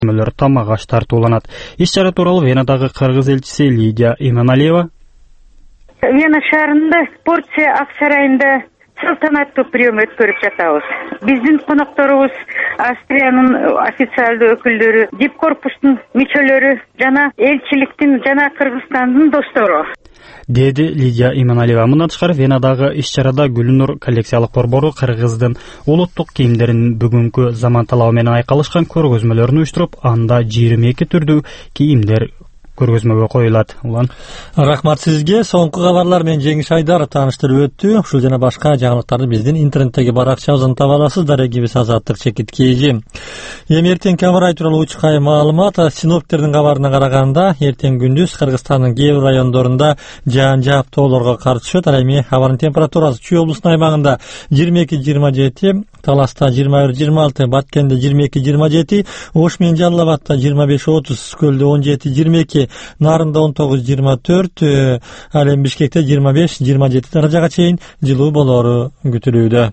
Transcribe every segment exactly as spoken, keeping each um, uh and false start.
тамак аш тартууланат. Иш-чара тууралуу Венадагы кыргыз элчиси Лидия Иманалиева Вена шаарында Порция ак сарайында салтанаттуу прием өткөрүп жатабыз. Биздин конокторубуз Австриянын официалдуу өкүлдөрү, дипкорпустун мүчөлөрү жана элчиликтин жана Кыргызстандын достору, деди Лидия Иманалиева. Мындан тышкары Венадагы иш-чарада Гүлнур коллекциялык борбору Кыргыздын улуттук кийимдеринин бүгүнкү заман талабы менен айкалышкан көргөзмөлөрүн уюштуруп, анда жыйырма эки түрдүү кийимдер көргөзмөгө коюлат. Улан рахмат сизге. Соңку кабарлар менен Жеңиш Айдар тааныштырып өттү. Ушул жана башка жаңылыктарды биздин интернеттеги баракчабыздан таба аласыздар. Эгибиз Азаттык Чекит Кээжи. Эми эртеңки аба ырайы тууралуу учкай маалымат. Синоптиктердин кабарына караганда, эртең күндүз Кыргызстандын кээ бир райондорунда жаан жаап тоолорго каршы түшөт. Ал эми абанын температурасы Чүй облусунун аймагында жыйырма эки жыйырма жети, Таласта жыйырма бир жыйырма алты, Баткенде жыйырма эки жыйырма жети, Ош менен Жалал Абадта жыйырма беш отуз, Көлдө он жети жыйырма эки, Нарында он тогуз жыйырма төрт, ал эми Бишкекте жыйырма беш жыйырма жети даражага чейин жылуу болору күтүлүүдө.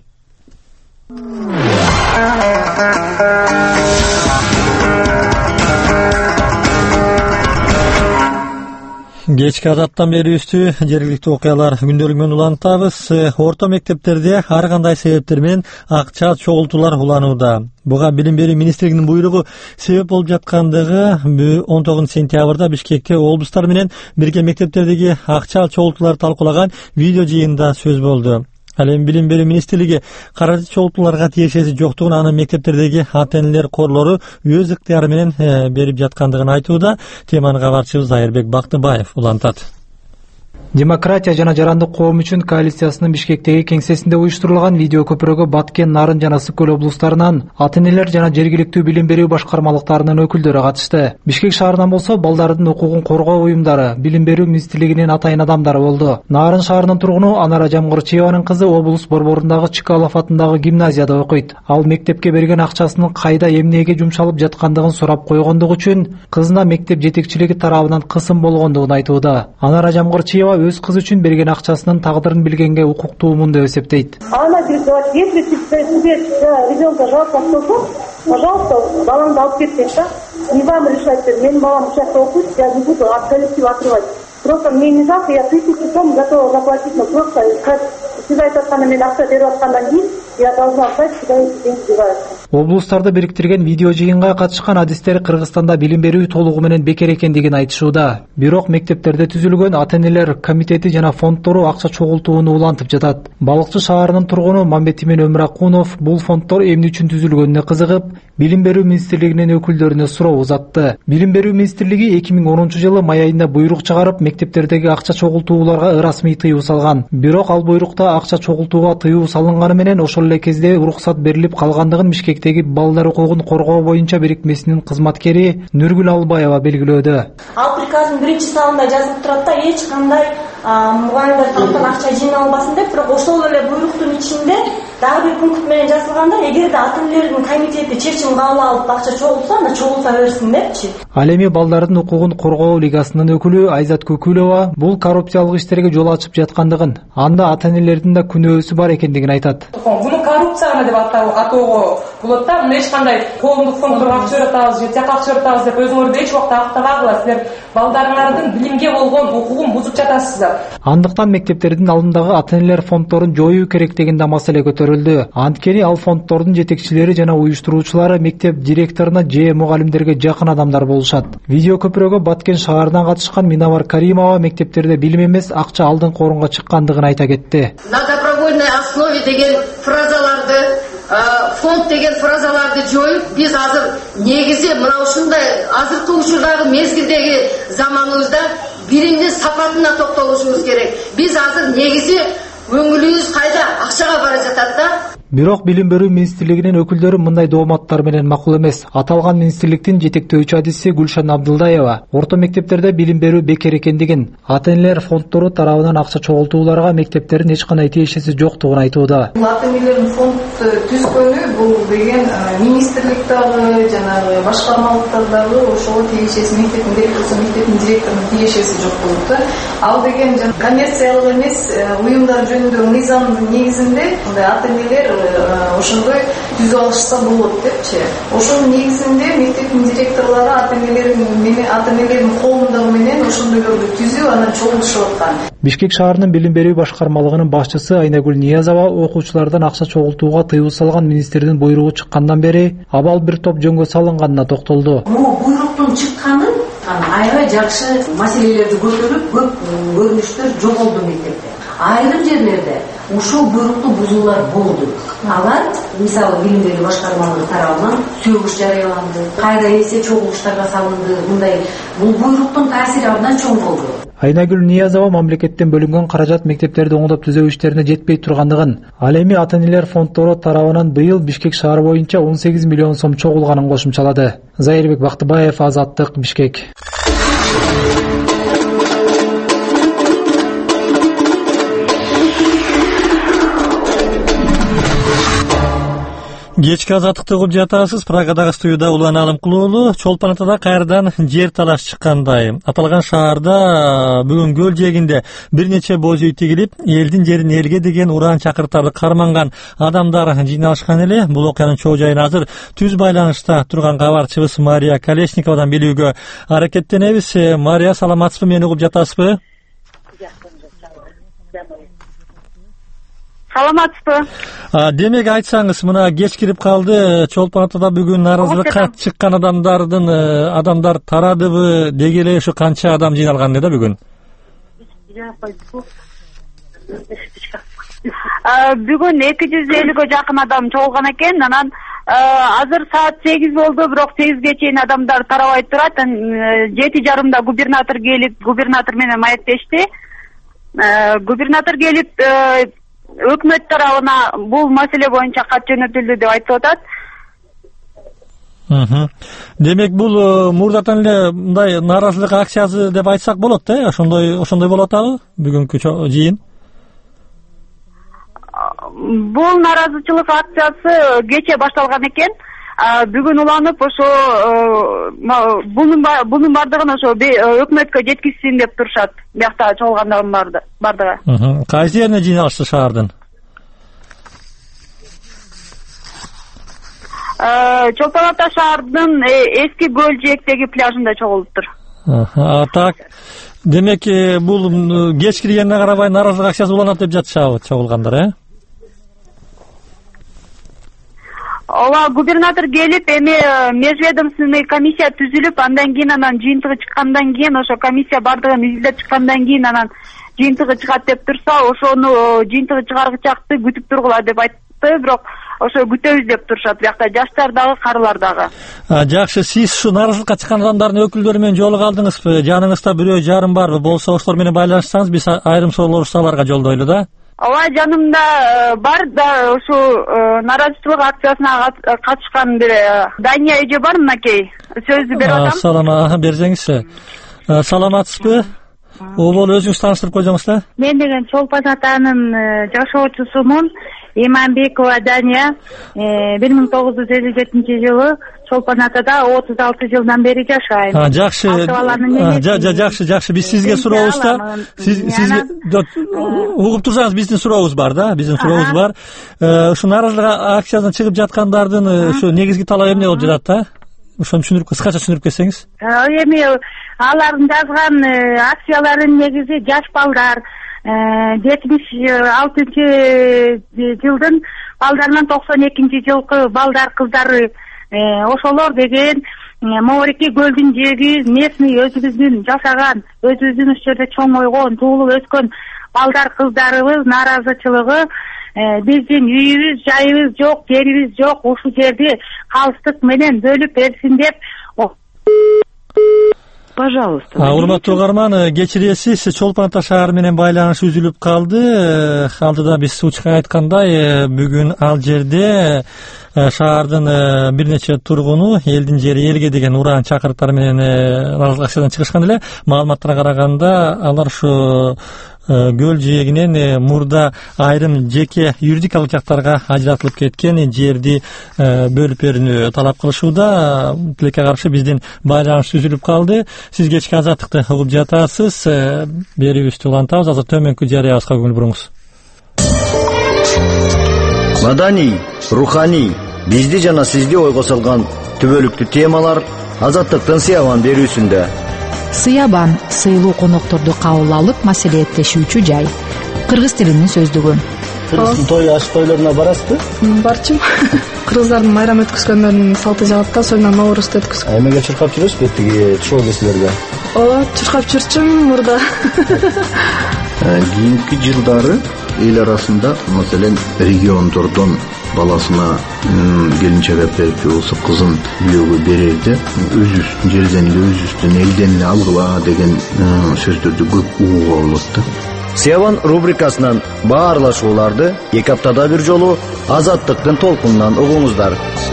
Кечки Азаттан берүүбүздү жергиликтүү окуялар күндөлүгү менен улантабыз. Орто мектептерде ар кандай себептер менен акча чогултуулар уланууда. Буга Билим берүү министрлигинин буйругу себеп болуп жаткандыгы он тогузунчу сентябрда Бишкекте облустар менен бирге мектептердеги акча чогултууларды талкуулаган видео жыйында сөз болду. Ал эми Билим берүү министрлиги каражат чогултууларга тиешеси жоктугун анын мектептердеги ата-энелер корлору өз ыктыяры менен берип жаткандыгын айтууда. Теманы кабарчыбыз Айырбек Бактыбаев улантат. Демократия жана жарандык коом үчүн коалициясынын Бишкектеги кеңсесинде уюштурулган видео көпүрөгө Баткен, Нарын жана Ысык көл облустарынан ата-энелер жана жергиликтүү билим берүү башкармалыктарынын өкүлдөрү катышты. Бишкек шаарынан болсо балдардын укугун коргоо уюмдары, Билим берүү министрлигинин атайын адамдары болду. Нарын шаарынын тургуну Анара Жамгырчиеванын кызы облус борборундагы Чыкалов атындагы гимназияда окуйт. Ал мектепке берген акчасынын кайда эмнеге жумшалып жаткандыгын сурап койгондугу үчүн кызына мектеп жетекчилиги тарабынан кысым болгондугун айтууда. Анара Жамгырчиева өз кызы үчүн берген акчасынын тагдырын билгенге укуктуумун деп эсептейт. Она говорит, если тебе ребенка жалко, пожалуйста, балаңды алып кет, не вам решать, менин балам участок окуйт, я не буду от коллектива отрывать. Просто мне не жалко, я тысячу сом готова заплатить, но просто сюда айтканда мен акча берип аткандан кийин я должна знать, куда эти деньги деваются. Облустарды бириктирген видео жыйынга катышкан адистер Кыргызстанда билим берүү толугу менен бекер экендигин айтышууда. Бирок мектептерде түзүлгөн ата-энелер комитети жана фонддору акча чогултууну улантып жатат. Балыкчы шаарынын тургуну Мамбетимен Өмүракунов бул фонддор эмне үчүн түзүлгөнүнө кызыгып, Билим берүү министрлигинин өкүлдөрүнө суроо узатты. Билим берүү министрлиги эки миң онунчу жылы май айында буйрук чыгарып, мектептердеги акча чогултууларга ырасмий тыюу салган. Бирок ал буйрукта акча чогултууга тыюу салынганы менен ошол эле кезде уруксат берилип калгандыгын Бишкектеги балдар укугун коргоо боюнча бирикмесинин кызматкери Нургүл Албаева белгилөөдө. Ал приказдын биринчи санында жазылып турат да, эч кандай мугалимдер тарапынан акча жыйналбасын деп, бирок ошол эле буйруктун ичинде дагы бир пункт менен жазылганда, эгерде ата-энелердин комитети чечим кабыл алып акча чогултса, анда чогулта берсин депчи. Ал эми балдардын укугун коргоо лигасынын өкүлү Айзат Көкүлова бул коррупциялык иштерге жол ачып жаткандыгын, анда ата-энелердин да күнөөсү бар экендигин айтат. Буну коррупцияны деп атоого болот да, мына эч кандай коомдук фонддорго акча берип атабыз, же тияка акча берип атабыз деп өзүңөрдү эч убакта актабагыла, силер балдарыңардын билимге болгон укугун бузуп жатасыздар. Андыктан мектептердин алдындагы ата-энелер фонддорун жоюу керек деген да маселе көтөрүлдү. Анткени ал фонддордун жетекчилери жана уюштуруучулары мектеп директоруна же мугалимдерге жакын адамдар болушат. Видео көпүрөгө Баткен шаарынан катышкан Минавар Каримова мектептерде билим эмес, акча алдыңкы орунга чыккандыгын айта кетти. На добровольной основе деген фразаларды, фонд деген фразаларды жоюп, биз азыр негизи мына ушундай азыркы учурдагы мезгилдеги заманыбызда билимдин сапатына токтолушубуз керек. Биз азыр негизи өңүлүбүз кайда, акчага бара жатат да. Бирок Билим берүү министрлигинин өкүлдөрү мындай дооматтар менен макул эмес. Аталган министрликтин жетектөөчү адиси Гүлшан Абдылдаева орто мектептерде билим берүү бекер экендигин, ата-энелер фонддору тарабынан акча чогултууларга мектептердин эч кандай тиешеси жоктугун айтууда. Ата-энелердин фонд түзгөнү бул деген министрликтагы жанагы башкармалыктардагы ошого тиешеси, мектептин директору, мектептин директорунун тиешеси жок болот да. Ал деген коммерциялык эмес уюмдар жөнүндөгү мыйзамдын негизинде ата-энелер ошондой түзүп алышса болот депчи. Ошонун негизинде мектептин директорлору ата энелердин менен ата энелердин коомдугу менен ошондойлорду түзүп анан чогултушуп аткан. Бишкек шаарынын билим берүү башкармалыгынын башчысы Айнагүл Ниязова окуучулардан акча чогултууга тыюу салган министрдин буйругу чыккандан бери абал бир топ жөнгө салынганына токтолду. Бул буйруктун чыкканын аябай жакшы маселелерди көтөрүп, көп көрүнүштөр жоголду мектепте. Айрым жерлерде ушул буйрукту бузуулар болду. Алар мисалы билим берүү башкармалыгы тарабынан сөгүш жарыяланды, кайра эсе чогулуштарга салынды. Мындай бул буйруктун таасири абдан чоң болду. Айнагүл Ниязова мамлекеттен бөлүнгөн каражат мектептерди оңдоп түзөө иштерине жетпей тургандыгын, ал эми ата энелер фонддору тарабынан быйыл Бишкек шаары боюнча он сегиз миллион сом чогулганын кошумчалады. Зайырбек Бактыбаев, Азаттык, Бишкек. Кечки азаттыкты угуп жатасыз. Прагадагы студияда Улан Алымкулуулу. Чолпон атада кайрадан жер талаш чыккандай. Аталган шаарда бүгүн көл жээгинде бир нече боз үй тигилип, элдин жерин элге деген уран чакыртарды карманган адамдар жыйналышкан эле. Бул окуянын чоо жайын азыр түз байланышта турган кабарчыбыз Мария Колесниковадан билүүгө аракеттенебиз. Мария, саламатсызбы, мени угуп жатасызбы? Саламатсызбы? Демек айтсаңыз, мына кеч кирип калды. Чолпон атада бүгүн нааразылыкка чыккан адамдардын адамдар тарадыбы? Деги эле ушу канча адам жыйналган да бүгүн? Бүгүн эки жүз элүүгө жакын адам чогулган экен. Анан азыр саат сегиз болду, бирок сегизге чейин адамдар тарабай турат. жети жарымда губернатор келип, губернатор менен маектешти. Губернатор келип өкмөт тарабына бул маселе боюнча кат жөнөтүлдү деп айтып атат. Демек бул мурдатан эле мындай нааразылык акциясы деп айтсак болот да? Ошондой ошондой болуп атабы бүгүнкү жыйын? Бул нааразычылык акциясы кече башталган экен. Бүгүн уланып ошо бунун бунун бардыгын ошо өкмөткө жеткизсин деп турушат. Биякта чогулгандардын бардыгы. Кайсы жерине жыйналышты шаардын? Чолпон ата шаардын эски көл жээктеги пляжында чогулуптур. Так. Демек бул кеч киргенине карабай нааразылык акциясы уланат деп жатышабы чогулгандар, э? Ола губернатор келип, эми межведомственный комиссия түзүлүп, андан кийин анан жыйынтыгы чыккандан кийин, ошо комиссия бардыгын изилдеп чыккандан кийин анан жыйынтыгы чыгат деп турса, ошону жыйынтыгы чыгаргычакты күтүп тургула деп айтты, бирок ошо күтөбүз деп турушат. Биякта жаштар дагы, карылар дагы. Жакшы, сиз ушу нааразылыкка чыккан адамдардын өкүлдөрү менен жолугалдыңызбы? Жаныңызда бирөө жарым барбы? Болсо ошолор менен байланышсаңыз, биз айрым суроолорубузду аларга жолдойлу да. Ооба, жанымда бар да ушу нааразычылык акциясына катышкан бир Дания эже бар, мынакей. Сөздү берип атам. Салама, берсеңизчи. Саламатсызбы? Обол өзүңүз тааныштырып койсоңузчу. Мен деген Чолпон атанын жашоочусумун. Иманбекова Дания. бир миң тогуз жүз элүү жетинчи жылы Чолпон атада отуз алты жылдан бери жашайм. Жакшы. Жакшы, жакшы. Биз сизге сурообузда, сиз сизге угуп турсаңыз, биздин сурообуз бар да, биздин сурообуз бар. Ушу нааразылык акциясына чыгып жаткандардын ушу негизги талабы эмне болуп жатат да? Ошону түшүндүрүп, кыскача түшүндүрүп кетсеңиз. Эми алардын жазган акцияларынын негизи жаш балдар, жетимиш алтынчы жылдын балдарынан токсон экинчи жылкы балдар, кыздары, ошолор деген Моорики көлдүн жээги местный өзүбүздүн жашаган, өзүбүздүн ушул жерде чоңойгон, туулуп өскөн балдар, кыздарыбыз нааразычылыгы биздин үйүбүз, жайыбыз жок, жерибиз жок, ушул жерди калыстык менен бөлүп берсин деп. Пожалуйста. Урматтуу угарман, кечиресиз, Чолпон ата шаары менен байланыш үзүлүп калды. Алдыда биз учка айткандай, бүгүн ал жерде шаардын бир нече тургуну элдин жери элге деген уран чакырыктар менен нааразылык акциядан чыгышкан эле. Маалыматтарга караганда, алар ушу көл жээгинен мурда айрым жеке юридикалык жактарга ажыратылып кеткен жерди бөлүп берүүнү талап кылышууда. Тилекке каршы биздин байланыш үзүлүп калды. Сиз кечки азаттыкты угуп жатасыз. Берүүбүздү улантабыз. Азыр төмөнкү жарыябызга көңүл буруңуз. Маданий, руханий, бизди жана сизди ойго салган түбөлүктүү темалар Азаттыктын Сыябан берүүсүндө. Сыябан сыйлуу конокторду кабыл алып маселелеттешүүчү жай. Кыргыз тилинин сөздүгү. Кыргыздын той аш тойлоруна барасызбы? Барчумун. Кыргыздардын майрам өткөзгөндөрүнүн салты жагат да, союна Ноорузду өткөзгөн. Эмеге чуркап жүрөсүзбү тиги чоо кесилерге? Ооба, чуркап жүрчүм мурда. Кийинки жылдары эл арасында, маселен, региондордон баласына келинчек берип болсо кызын күйөөгө берерде өзүбүздүн жерден эле, өзүбүздүн элден эле алгыла деген сөздөрдү көп угууга болот да. Сыябан рубрикасынан баарлашууларды эки аптада бир жолу Азаттыктын толкунунан угуңуздар.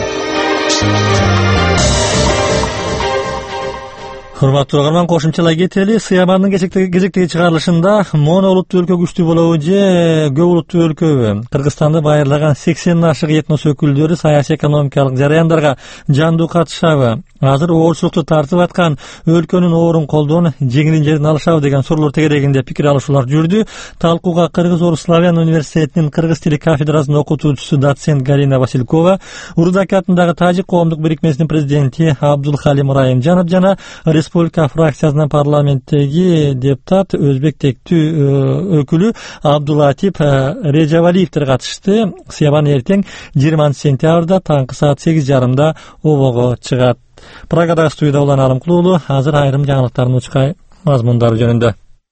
Урматтуу угарман, кошумчалай кетели. Сыябандын кезектеги чыгарылышында моно улуттуу өлкө күчтүү болобу же көп улуттуу өлкөбү? Кыргызстанды байырлаган сексенден ашык этнос өкүлдөрү саясий экономикалык жараяндарга жандуу катышабы? Азыр оорчулукту тартып аткан өлкөнүн оорун колдон жеңилин жерин алышабы деген суроолор тегерегинде пикир алышуулар жүрдү. Талкууга Кыргыз Орус Славян университетинин кыргыз тили кафедрасынын окутуучусу доцент Галина Василькова, Урудаки атындагы Тажик коомдук бирикмесинин президенти Абдулхалим Райымжанов жана Республика фракциясынын парламенттеги депутат өзбек тектүү өкүлү Абдулатип Режавалиевдер катышты. Сыябан эртең жыйырманчы сентябрда таңкы саат сегиз жарымда обого чыгат. Прагадагы студияда Улан Алымкулуу уулу. Азыр айрым жаңылыктардын учкай мазмундары жөнүндө.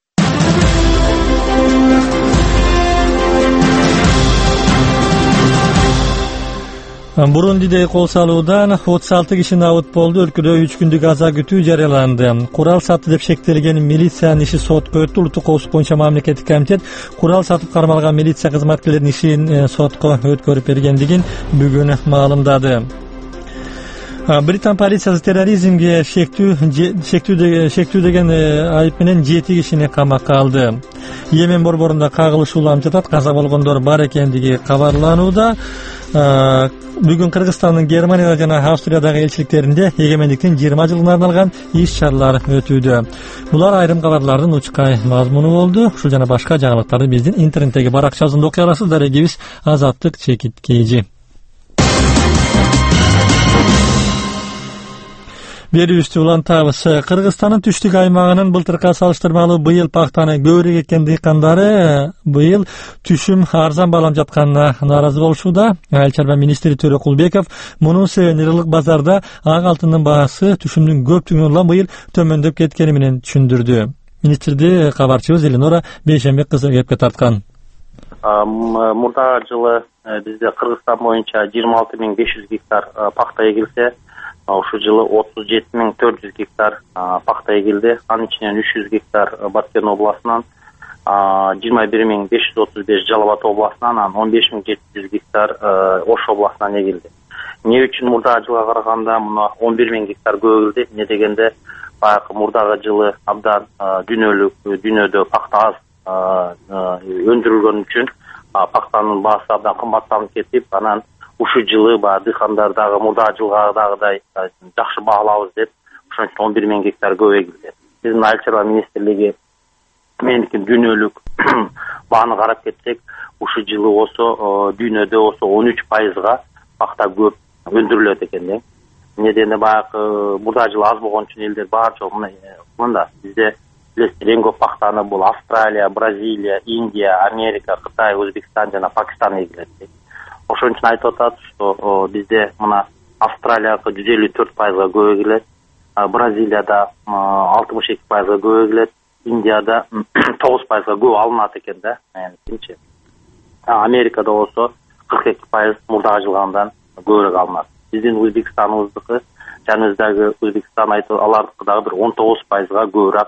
Бурундиде кол салуудан отуз алты киши набыт болду. Өлкөдө үч күндүк аза күтүү жарыяланды. Курал сатты деп шектелген милициянын иши сотко өттү. Улуттук коопсуздук боюнча мамлекеттик комитет курал сатып кармалган милиция кызматкерлеринин ишин сотко өткөрүп бергендигин бүгүн маалымдады. Британ полициясы терроризмге шектүү шектүү деген айып менен жети кишини камакка алды. Йемен борборунда кагылыш улам жатат, каза болгондор бар экендиги кабарланууда. Бүгүн Кыргызстандын Германияда жана Австриядагы элчиликтеринде эгемендиктин жыйырма жылына арналган иш-чаралар өтүүдө. Булар айрым кабарлардын учкай мазмуну болду. Ушул жана башка жаңылыктарды биздин интернеттеги баракчабызда окуй аласыздар. Эгибиз Азаттык чекит кейжи. Берүүбүздү улантабыз. Кыргызстандын түштүк аймагынын былтыркы салыштырмалуу быйыл пактаны көбүрөөк эккен дыйкандары быйыл түшүм арзан бааланып жатканына нааразы болушууда. Айыл чарба министри Төрө Кулбеков мунун себебин ырылык базарда ак алтындын баасы түшүмдүн көптүгүнөн улам быйыл төмөндөп кеткени менен түшүндүрдү. Министрди кабарчыбыз Эленора Бейшембек кызы кепке тарткан. Мурдагы жылы бизде Кыргызстан боюнча жыйырма алты миң беш жүз гектар пакта эгилсе, ушул жылы отуз жети миң төрт жүз гектар пакта эгилди. Анын ичинен үч жүз гектар Баткен областынан, жыйырма бир миң беш жүз отуз беш Жалал Абад областынан, анан он беш миң жети жүз гектар Ош областынан эгилди. Эмне үчүн мурдагы жылга караганда мына он бир миң гектар көп эгилди? Эмне дегенде, баягы мурдагы жылы абдан дүйнөлүк дүйнөдө пакта аз өндүрүлгөн үчүн пактанын баасы абдан кымбаттанып кетип, анан ушул жылы баягы дыйкандар дагы мурдагы жылгадагыдай жакшы баалабыз деп, ошон үчүн он бир миң гектар көп эгилди. Биздин Айыл чарба министрлиги мендики дүйнөлүк бааны карап кетсек, ушул жылы болсо дүйнөдө болсо он үч пайызга пакта көп өндүрүлөт экен да. Эмне дегенде баягы мурдагы жылы аз болгон үчүн элдер баар жок мында бизде билесиздер эң көп пактаны бул Австралия, Бразилия, Индия, Америка, Кытай, Өзбекстан жана Пакистан эгилет. Ошон үчүн айтып атат, что бизде мына Австралияга жүз элүү төрт пайызга көп эгилет, Бразилияда алтымыш эки пайызга көп эгилет, Индияда тогуз пайызга көп алынат экен да. Экинчи, Америкада болсо кырк эки пайыз мурдагы жылгыдан көбүрөөк алынат. Биздин Өзбекстаныбыздыкы, жаныбыздагы Өзбекстан айтып алардыкы дагы бир он тогуз пайызга көбүрөөк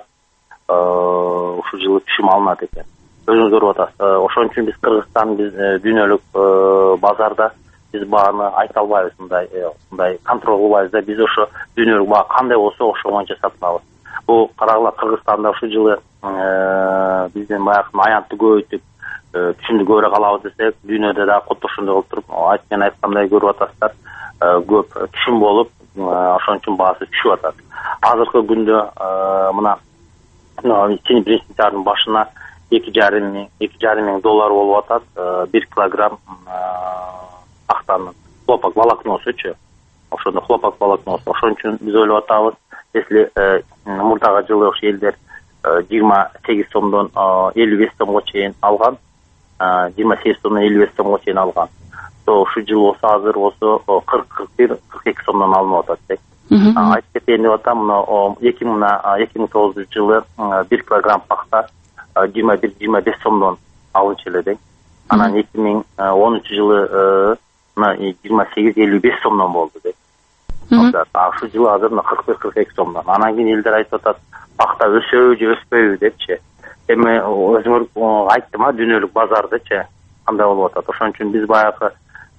ушул жылы түшүм алынат экен. Өзүңүз көрүп атасыз. Ошон үчүн биз Кыргызстан биз дүйнөлүк базарда биз бааны айта албайбыз, мындай мындай контроль кылбайбыз да. Биз ошо дүйнөлүк баа кандай болсо ошол боюнча сатабыз. Бул карагыла Кыргызстанда ушул жылы бизден баягы аянтты көбөйтүп түшүмдү көбүрөөк алабыз десек, дүйнөдө дагы куту ошондой кылып туруп, айткен айткандай көрүп атасыздар, көп түшүм болуп, ошон үчүн баасы түшүп атат. Азыркы күндө мына чын президенттин башына эки жарым миң эки жарым миң доллар болуп атат бир килограмм пахтанын хлопок волокносучу. Ошондо хлопок волокносу. Ошон үчүн биз ойлоп атабыз, если мурдагы жылы ошо элдер жыйырма сегиз сомдон элүү беш сомго чейин алган, жыйырма сегиз сомдон элүү беш сомго чейин алган. То ушу жыл болсо азыр болсо кырк кырк бир кырк эки сомдон алынып атат деп. Айтып кетейин деп атам, мына эки миң тогузунчу жылы бир килограмм пахта жыйырма бир жыйырма беш сомдон алынчу эле деп. Анан эки миң онунчу жылы жыйырма сегиз элүү беш сомдон болду деп. А ушу жылы азыр кырк бир кырк эки сомдон. Анан кийин элдер айтып атат, пахта өсөбү же өспөйбү депчи. Эми өзүңөр айттым а, дүйнөлүк базардычы кандай болуп атат. Ошон үчүн биз баягы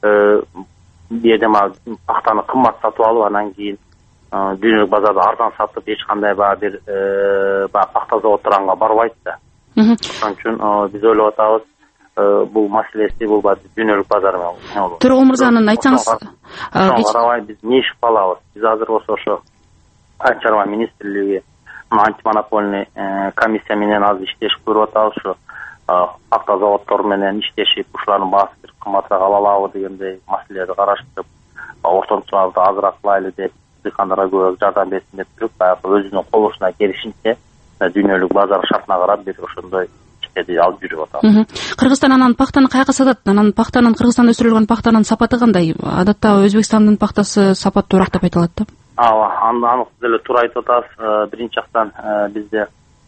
бедема пахтаны кымбат сатып алып, анан кийин дүйнөлүк базарда арзан сатып эч кандай баягы бир баягы пахта заводторунга барбайт да. Ошон үчүн биз ойлоп атабыз, бул маселеси бул дүйнөлүк базар менен. Тургул мырзанын айтсаңыз, карабай биз эмне иш кылабыз? Биз азыр болсо ошо Айыл чарба министрлиги, антимонопольный комиссия менен азыр иштешип көрүп атабыз. Ушу пахта заводдору менен иштешип, ушулардын баасын бир кымбатыраак ала алабы дегендей маселелерди караштырып, ортомчуларды азыраак кылайлы деп, дыйкандарга көп жардам берсин деп туруп, баягы өзүнүн колушуна келишинче дүйнөлүк базар шартына карап бир ошондой иштерди алып жүрүп атабыз. Кыргызстан анан пахтаны каяка сатат? Анан пахтанын, Кыргызстанда өсүрүлгөн пахтанын сапаты кандай? Адатта Өзбекстандын пахтасы сапаттуураак деп айтылат да. Ооба, аны анык деле туура айтып атасыз. Биринчи жактан бизде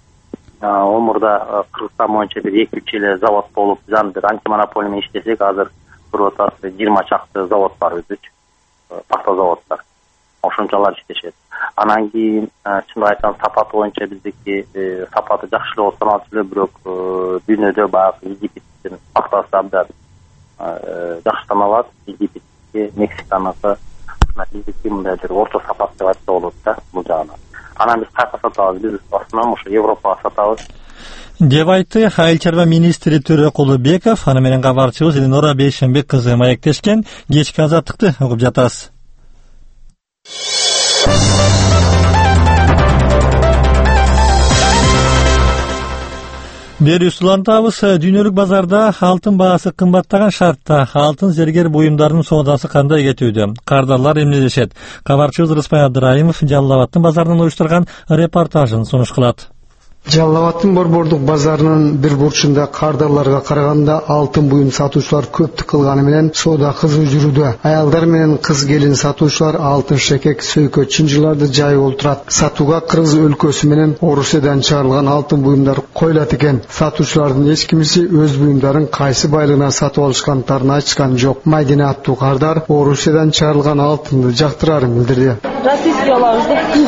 Омурда Кыргызстан боюнча бир эки үч эле завод болуп, биз аны бир антимонопольный менен иштесек, азыр көрүп атасыз жыйырма чакты завод бар өзүчү, пахта заводдор. Ошончалар иштешет. Анан кийин чын айтсам сапаты боюнча биздики сапаты жакшы эле болуп саналат эле, бирок дүйнөдө баягы Египеттин пахтасы абдан жакшы саналат. Египетке, Мексиканыкы, биздики мындай бир орто сапат деп айтса болот да бул жагынан. Анан биз кайка сатабыз? Биз основном ошо Европага сатабыз. деп айтты Айыл чарба министри Төрөкулу Беков. Аны менен кабарчыбыз Эленора Бейшенбек кызы маектешкен. Кечки азаттыкты угуп жатасыз. Бери улантабыз. Дүйнөлүк базарда алтын баасы кымбаттаган шартта алтын зергер буюмдарынын соодасы кандай кетүүдө? Кардарлар эмнелешет? Кабарчыбыз Рыспай Абдыраимов Жалал Абадтын базарынан уюштурган репортажын сунуш кылат. Жалал Абадтын борбордук базарынын бир бурчунда кардарларга караганда алтын буюм сатуучулар көптүк кылганы менен соода кызуу жүрүүдө. Аялдар менен кыз келин сатуучулар алтын шекек, сөйкө, чынжыларды жайып олтурат. Сатууга Кыргыз өлкөсү менен Орусиядан чыгарылган алтын буюмдар коюлат экен. Сатуучулардын эч кимиси өз буюмдарын кайсы байлыгына сатып алышкандарын айтышкан жок. Майдина аттуу кардар Орусиядан чыгарылган алтынды жактырарын билдирди. Российский алабыз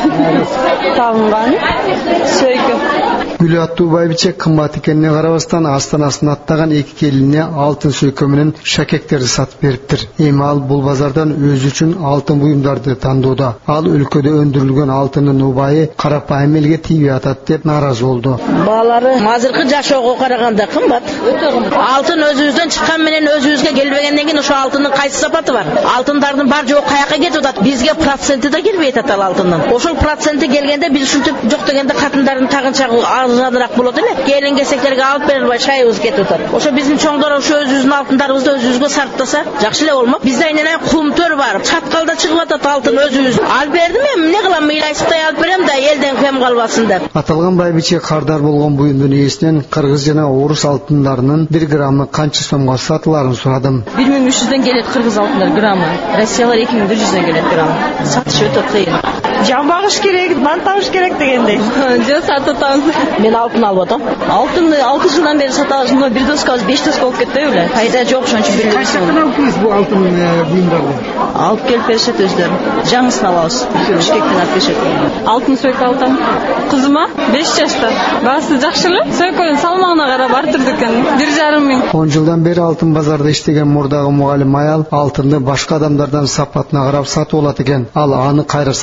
да. Табынган сөйкө. Гүлү аттуу байбиче кымбат экенине карабастан астанасын аттаган эки келине алтын сөйкө менен шакектерди сатып бериптир. Эми ал бул базардан өзү үчүн алтын буюмдарды тандоодо. Ал өлкөдө өндүрүлгөн алтындын убайы карапайым элге тийбей атат деп нааразы болду. Баалары азыркы жашоого караганда кымбат. Алтын өзүбүздөн чыккан менен өзүбүзгө келбегенден кийин ошо алтындын кайсы сапаты бар? Алтындардын бар жогу каяка кетип атат? Бизге проценти да келбей атат ал алтындын. Ошол проценти келгенде биз ушинтип жок дегенде катындардын тагынчагы арзаныраак болот эле. Келин кесектерге алып берип албай шайыбыз кетип атат. Ошо биздин чоңдор ошо өзүбүздүн алтындарыбызды өзүбүзгө сарптаса жакшы эле болмок. Бизде айнеле кумтөр бар. Чаткалда чыгып атат алтын өзүбүз. Алып бердим эми эмне кылам? Ыйлайсыктай алып берем да элден кем калбасын деп. Аталган байбиче кардар болгон буюмдун ээсинен кыргыз жана орус алтындарынын бир граммы канча сомго сатыларын сурадым. бир миң үч жүздөн келет кыргыз алтындар граммы. Россиялар эки миң бир жүздөн келет граммы. Сатыш өтө кыйын. Жан багыш керек, нан табыш керек дегендей. Жок, сатып атабыз. Мен алтын алып атам. Алтынды алты жылдан бери сатабыз. Мына бир доскабыз беш доска болуп кетти беле. Пайда жок, ошон үчүн бир нерсе. Кайчадан алдыңыз бул алтын буюмдарды? Алып келип беришет өздөрү. Жаңысын алабыз. Бишкектен алып келишет. Алтын сөйкө алтам. Кызыма беш жашта. Баасы жакшы эле. Сөйкөнүн салмагына карап артырды экен. бир жарым миң. он жылдан бери алтын базарда иштеген мурдагы мугалим аял алтынды башка адамдардан сапатына карап сатып алат экен. Ал аны кайра сатуу менен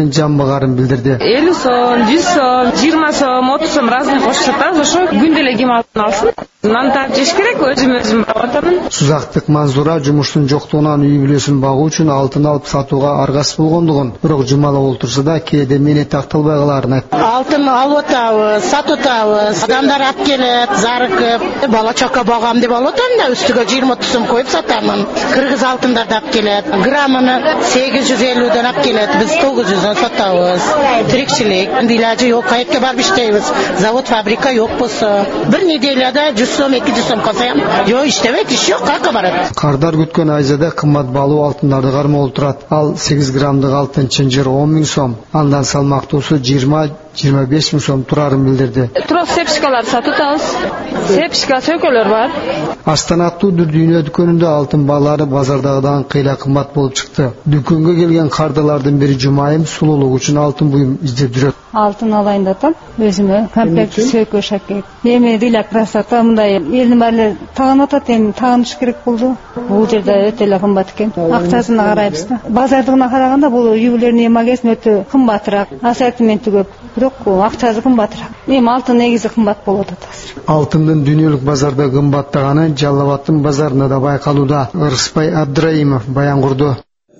жамбыгарын билдирди. элүү сом, жүз сом, жыйырма сом, отуз сом разный кошуп жатабыз. Ошо күндө эле ким алып алсын. Нан таап жеш керек, өзүм өзүм багып атамын. Сузактык Манзура жумуштун жоктугунан үй бүлөсүн багуу үчүн алтын алып сатууга аргасыз болгондугун, бирок жумалап олтурса да кээде мени такталбай каларын айтты. Алтын алып атабыз, сатып атабыз. Адамдар алып келет, зарыкып, бала чака багам деп алып атам да, үстүгө жыйырма отуз сом коюп сатамын. Кыргыз алтындарды алып келет. Граммыны сегиз жүз элүүдөн алып келет, биз тогуз жүздөн сатабыз. Тирикчилик, илажы жок, кайерге барып иштейбиз. Завод, фабрика жок болсо, бир неделяда жүз сом, эки жүз сом калсам, жок иштебейт, иш жок, кайерге барат? Кардар күткөн айзада кымбат баалуу алтындарды кармалып турат. Ал сегиз граммдык алтын чынжыр он миң сом, андан салмактуусу жыйырма жыйырма беш миң сом турарын билдирди. Трос сепшкалар сатып атабыз. Сепшка сөйкөлөр бар. Астана аттуу дүйнө дүкөнүндө алтын баалары базардагыдан кыйла кымбат болуп чыкты. Дүкөнгө келген кардалардын бири Жумайым сулуулук үчүн алтын буюм издеп жүрөт. Алтын алайын деп атам, өзүмө комплект сөйкө шакет. Эми дыйла красота мындай элдин баары тагынып атат, эми тагыныш керек болду. Бул жерде өтө эле кымбат экен. Акчасына карайбыз да. Базардыгына караганда бул ювелирный магазин өтө кымбатыраак, ассортименти көп. Бирок акчасы кымбатыраак. Эми алтын негизи кымбат болуп атат азыр. Алтындын дүйнөлүк базарда кымбаттаганы Жалал Абадтын базарында да байкалууда. Ырысбай Абдраимов баян курду.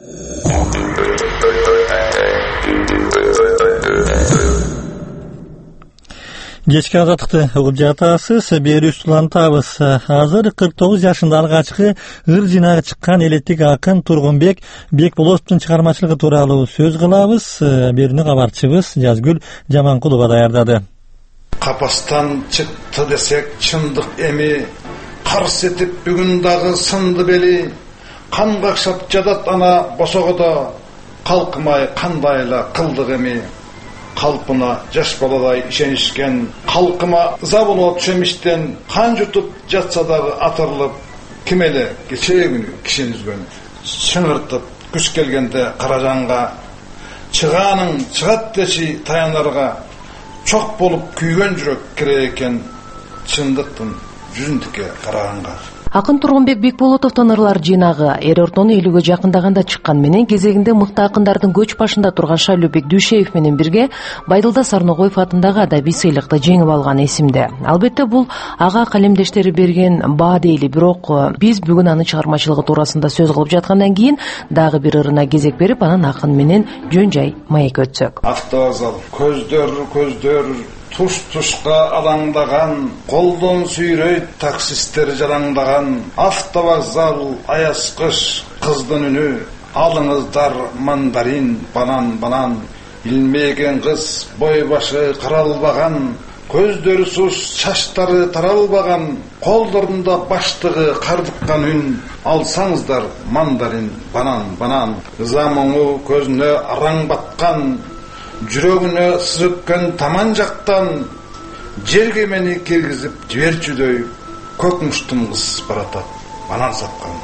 Кечки азаттыкты угуп жатасыз, бери улантабыз. Азыр кырк тогуз жашында алгачкы ыр жинагы чыккан элеттик акын Тургунбек Бекболотовдун чыгармачылыгы тууралуу сөз кылабыз. Берүүнү кабарчыбыз Жазгүл Жаманкулова даярдады. Капастан чыкты десек чындык эми, карс этип бүгүн дагы сынды бели, кан какшап жатат ана босогодо, калкымай кандайла кылдык эми. Kalpına жаш баладай ишенишкен, калкыма ыза болуп түшемиштен кан жутуп жатса дагы атырылып, ким эле кечээ күнү кишин үзгөн, чыңыртып күч келгенде каражанга, чыганың чыгат деши таянарга, чок болуп күйгөн жүрөк керек экен, чындыктын жүзүндүккө караганга. Акын Тургунбек Бекболотовдун ырлар жыйнагы эр ортону элүүгө жакындаганда чыккан менен кезегинде мыкты акындардын көч башында турган Шайлообек Дүйшеев менен бирге Байдылда Сарногоев атындагы адабий сыйлыкты жеңип алган эсимде. Албетте бул ага калемдештери берген баа дейли, бирок биз бүгүн анын чыгармачылыгы туурасында сөз кылып жаткандан кийин дагы бир ырына кезек берип, анан акын менен жөн жай маек өтсөк. Автовокзал, көздөр көздөр туш-тушка алаңдаган, колдон сүйрөйт таксисттер жалаңдаган, автовокзал аяз кыш кыздын үнү, алыңыздар мандарин, банан банан, билмеген кыз бой башы каралбаган, көздөрү суш, чачтары таралбаган, колдорунда баштыгы кардыккан үн, алсаңыздар мандарин, банан банан, ыза моңу көзүнө араң баткан, жүрөгүнө сызыккан таман жактан, жерге мени киргизип жиберчүдөй, көк муштун кыз баратат банан саткан.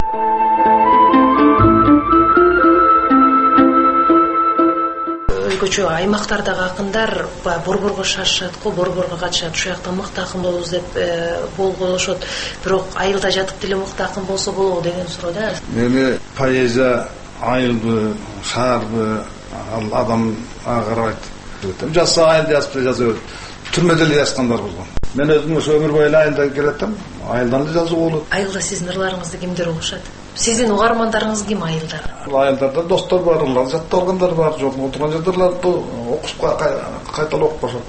Өзгөчө аймактардагы акындар борборго шашат, борборго катышат, ушул жакта мыкты акын болобуз деп болгоношот. Бирок айылда жатып деле мыкты акын болсо болобу деген суроо да. Эми поэзия айылбы, шаарбы, ал адам агырайт. Жаса айылда жазып жазып, түрмөдө эле жазгандар болгон. Мен өзүм ошо өмүр бою айылда келатам, айылдан эле жазуу болот. Айылда сиздин ырларыңызды кимдер угушат? Сиздин угармандарыңыз ким айылда? Айылдарда достор бар, ырлар жаттап алгандар бар, жок отурган жерлерде окуп кайталап окуп башат.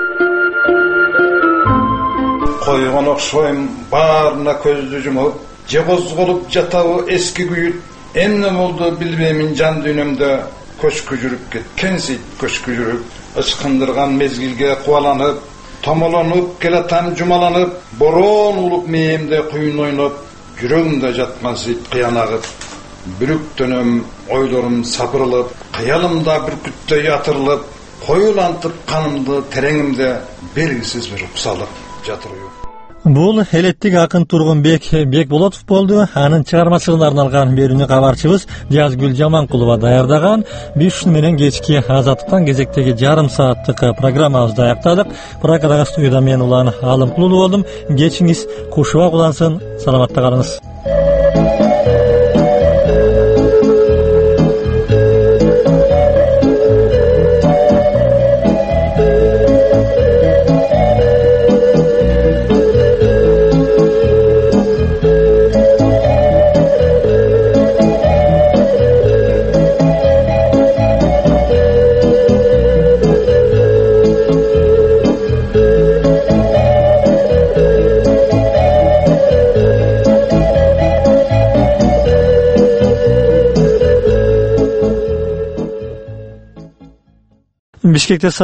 Койгон окшойм баарына көздү жумуп, же козголуп жатабы эски күйүт, эмне болду билбеймин жан дүйнөмдө. Көчкү жүрүп кеткенсиз көчкү жүрүп, ычкындырган мезгилге кубаланып, томолонуп келатам жумаланып, борон улуп мээмде куюн ойноп, жүрөгүмдө жаткансыз кыян агып, бүрүктөнөм ойлорум сабырлып, кыялымда бүркүттөй атырылып, коюлантып канымды тереңимде белгисиз бир уксалып жатыр. Бул элеттик акын Тургунбек Бекболотов болду. Анын чыгармачылыгына арналган берүүнү кабарчыбыз Жазгүл Жаманкулова даярдаган. Биз ушуну менен кечки азаттыктан кезектеги жарым сааттык программабызды аяктадык. Программага студияда мен Улан Алымкулуу болдум. Кечиңиз кушуба кулансын. Саламатта калыңыз. Бишкекте